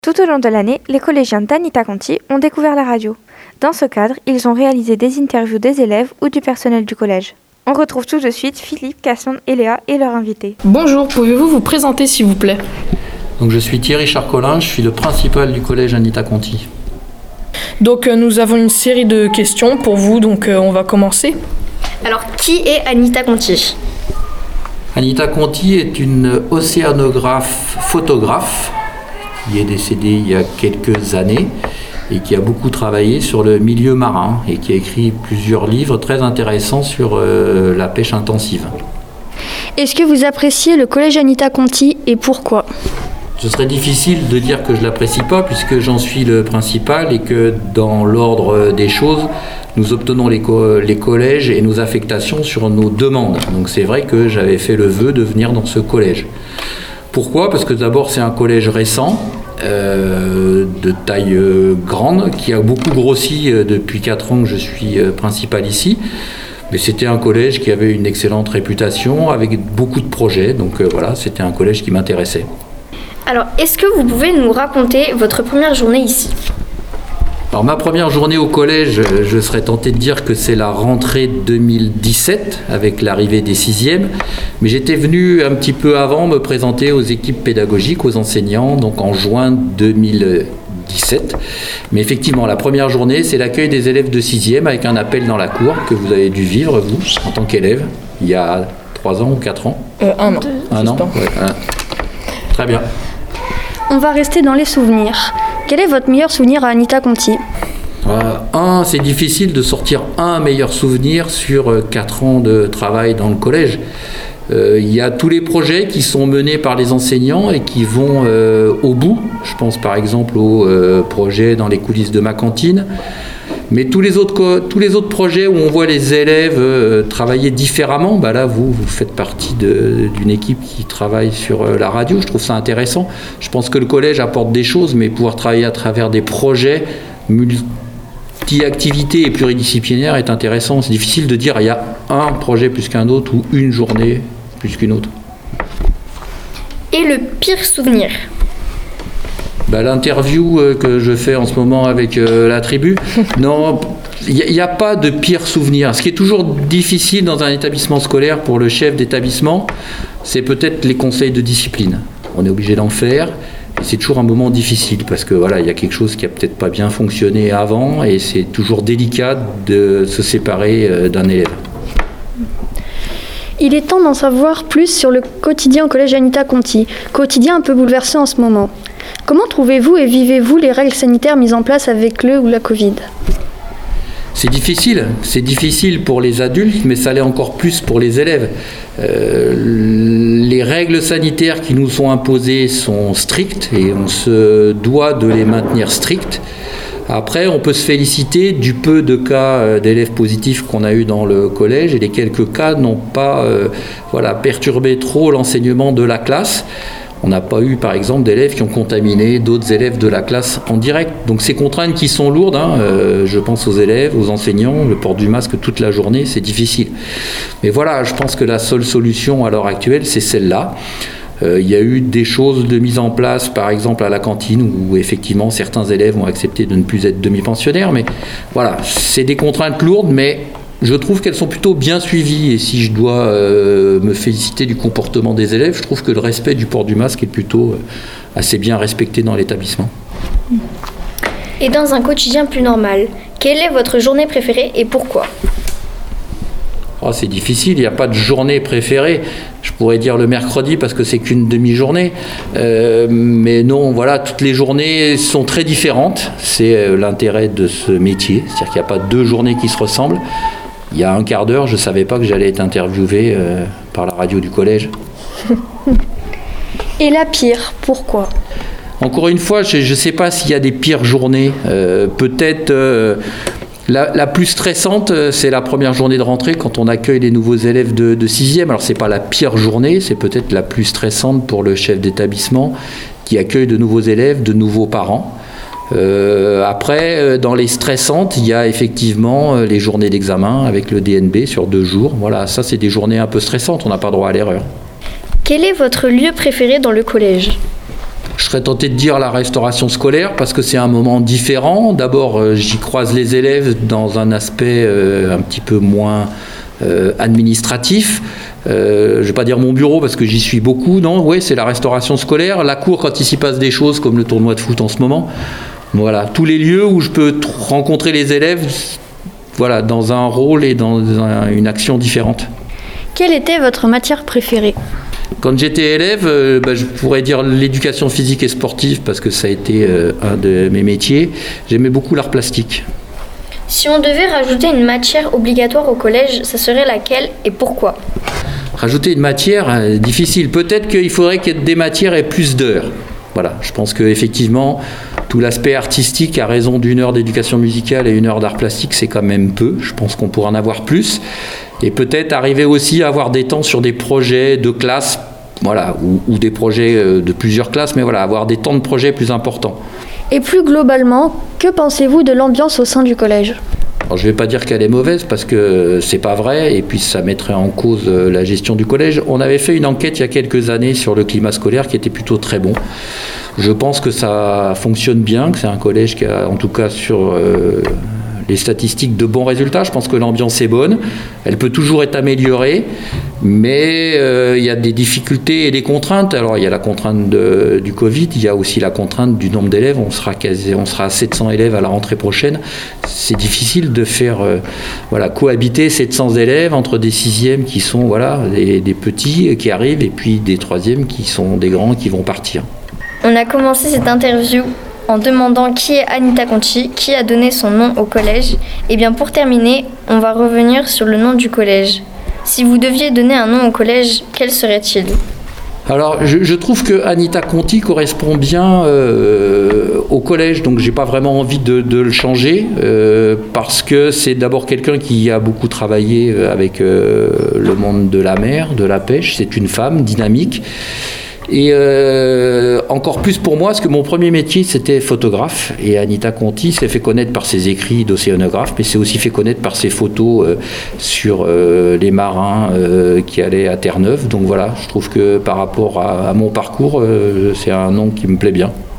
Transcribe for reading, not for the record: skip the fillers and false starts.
Tout au long de l'année, les collégiens d'Anita Conti ont découvert la radio. Dans ce cadre, ils ont réalisé des interviews des élèves ou du personnel du collège. On retrouve tout de suite Philippe, Cassandre et Léa et leurs invités. Bonjour, pouvez-vous vous présenter s'il vous plaît ? Donc je suis Thierry Charcolin, je suis le principal du collège Anita Conti. Donc nous avons une série de questions pour vous, donc on va commencer. Alors qui est Anita Conti ? Anita Conti est une océanographe photographe qui est décédée il y a quelques années et qui a beaucoup travaillé sur le milieu marin et qui a écrit plusieurs livres très intéressants sur la pêche intensive. Est-ce que vous appréciez le collège Anita Conti et pourquoi ? Ce serait difficile de dire que je ne l'apprécie pas puisque j'en suis le principal et que dans l'ordre des choses, nous obtenons les collèges et nos affectations sur nos demandes. Donc c'est vrai que j'avais fait le vœu de venir dans ce collège. Pourquoi ? Parce que d'abord c'est un collège récent, de taille grande, qui a beaucoup grossi depuis 4 ans que je suis principal ici. Mais c'était un collège qui avait une excellente réputation, avec beaucoup de projets. Donc voilà, c'était un collège qui m'intéressait. Alors, est-ce que vous pouvez nous raconter votre première journée ici ? Alors ma première journée au collège, je serais tenté de dire que c'est la rentrée 2017 avec l'arrivée des 6e, mais j'étais venu un petit peu avant me présenter aux équipes pédagogiques, aux enseignants, donc en juin 2017. Mais effectivement, la première journée, c'est l'accueil des élèves de 6e avec un appel dans la cour que vous avez dû vivre, vous, en tant qu'élève, il y a 3 ans ou 4 ans 1 an. 1 an, ouais, Très bien. On va rester dans les souvenirs. Quel est votre meilleur souvenir à Anita Conti ? C'est difficile de sortir un meilleur souvenir sur 4 ans de travail dans le collège. Il y a tous les projets qui sont menés par les enseignants et qui vont au bout. Je pense par exemple au projet dans les coulisses de ma cantine. Mais tous les autres projets où on voit les élèves travailler différemment, là vous faites partie d'une équipe qui travaille sur la radio. Je trouve ça intéressant. Je pense que le collège apporte des choses, mais pouvoir travailler à travers des projets multi-activités et pluridisciplinaires est intéressant. C'est difficile de dire il y a un projet plus qu'un autre ou une journée plus qu'une autre. Et le pire souvenir ? L'interview que je fais en ce moment avec la tribu, non, il n'y a pas de pire souvenir. Ce qui est toujours difficile dans un établissement scolaire pour le chef d'établissement, c'est peut-être les conseils de discipline. On est obligé d'en faire. Et c'est toujours un moment difficile parce que il y a quelque chose qui a peut-être pas bien fonctionné avant et c'est toujours délicat de se séparer d'un élève. Il est temps d'en savoir plus sur le quotidien au collège Anita Conti, quotidien un peu bouleversé en ce moment. Comment trouvez-vous et vivez-vous les règles sanitaires mises en place avec le ou la Covid ? C'est difficile pour les adultes, mais ça l'est encore plus pour les élèves. Les règles sanitaires qui nous sont imposées sont strictes et on se doit de les maintenir strictes. Après, on peut se féliciter du peu de cas d'élèves positifs qu'on a eu dans le collège et les quelques cas n'ont pas perturbé trop l'enseignement de la classe. On n'a pas eu, par exemple, d'élèves qui ont contaminé d'autres élèves de la classe en direct. Donc ces contraintes qui sont lourdes, je pense aux élèves, aux enseignants, le port du masque toute la journée, c'est difficile. Mais je pense que la seule solution à l'heure actuelle, c'est celle-là. Il y a eu des choses de mise en place, par exemple à la cantine, où effectivement certains élèves ont accepté de ne plus être demi-pensionnaires. Mais c'est des contraintes lourdes, mais je trouve qu'elles sont plutôt bien suivies. Et si je dois me féliciter du comportement des élèves, je trouve que le respect du port du masque est plutôt assez bien respecté dans l'établissement. Et dans un quotidien plus normal, quelle est votre journée préférée et pourquoi ? C'est difficile, il n'y a pas de journée préférée. Je pourrais dire le mercredi parce que c'est qu'une demi-journée. Mais non, toutes les journées sont très différentes. C'est l'intérêt de ce métier. C'est-à-dire qu'il n'y a pas 2 journées qui se ressemblent. Il y a un quart d'heure, je ne savais pas que j'allais être interviewé par la radio du collège. Et la pire, pourquoi ? Encore une fois, je ne sais pas s'il y a des pires journées. Peut-être... La plus stressante, c'est la première journée de rentrée quand on accueille les nouveaux élèves de 6e. Alors, ce n'est pas la pire journée, c'est peut-être la plus stressante pour le chef d'établissement qui accueille de nouveaux élèves, de nouveaux parents. Après, dans les stressantes, il y a effectivement les journées d'examen avec le DNB sur 2 jours. Ça, c'est des journées un peu stressantes, on n'a pas droit à l'erreur. Quel est votre lieu préféré dans le collège ? Je serais tenté de dire la restauration scolaire parce que c'est un moment différent. D'abord, j'y croise les élèves dans un aspect un petit peu moins administratif. Je ne vais pas dire mon bureau parce que j'y suis beaucoup. Non, oui, c'est la restauration scolaire. La cour, quand il s'y passe des choses comme le tournoi de foot en ce moment. Voilà, tous les lieux où je peux rencontrer les élèves, voilà, dans un rôle et dans une action différente. Quelle était votre matière préférée ? Quand j'étais élève, je pourrais dire l'éducation physique et sportive parce que ça a été un de mes métiers. J'aimais beaucoup l'art plastique. Si on devait rajouter une matière obligatoire au collège, ça serait laquelle et pourquoi ? Rajouter une matière, difficile. Peut-être qu'il faudrait qu'il y ait des matières et plus d'heures. Voilà, je pense qu'effectivement, tout l'aspect artistique, à raison d'1 heure d'éducation musicale et 1 heure d'art plastique, c'est quand même peu. Je pense qu'on pourrait en avoir plus. Et peut-être arriver aussi à avoir des temps sur des projets de classe, voilà, ou des projets de plusieurs classes, mais voilà, avoir des temps de projets plus importants. Et plus globalement, que pensez-vous de l'ambiance au sein du collège ? Alors, je ne vais pas dire qu'elle est mauvaise parce que c'est pas vrai et puis ça mettrait en cause la gestion du collège. On avait fait une enquête il y a quelques années sur le climat scolaire qui était plutôt très bon. Je pense que ça fonctionne bien, que c'est un collège qui a en tout cas sur les statistiques de bons résultats. Je pense que l'ambiance est bonne. Elle peut toujours être améliorée, mais il y a des difficultés et des contraintes. Alors il y a la contrainte du Covid, il y a aussi la contrainte du nombre d'élèves. On sera à 700 élèves à la rentrée prochaine. C'est difficile de faire cohabiter 700 élèves entre des sixièmes qui sont des petits qui arrivent et puis des troisièmes qui sont des grands qui vont partir. On a commencé cette interview en demandant qui est Anita Conti, qui a donné son nom au collège. Et bien pour terminer, on va revenir sur le nom du collège. Si vous deviez donner un nom au collège, quel serait-il ? Alors, je trouve que Anita Conti correspond bien au collège, donc j'ai pas vraiment envie de le changer, parce que c'est d'abord quelqu'un qui a beaucoup travaillé avec le monde de la mer, de la pêche. C'est une femme dynamique. Et encore plus pour moi, parce que mon premier métier c'était photographe, et Anita Conti s'est fait connaître par ses écrits d'océanographe, mais s'est aussi fait connaître par ses photos sur les marins qui allaient à Terre-Neuve. Donc voilà, je trouve que par rapport à mon parcours, c'est un nom qui me plaît bien.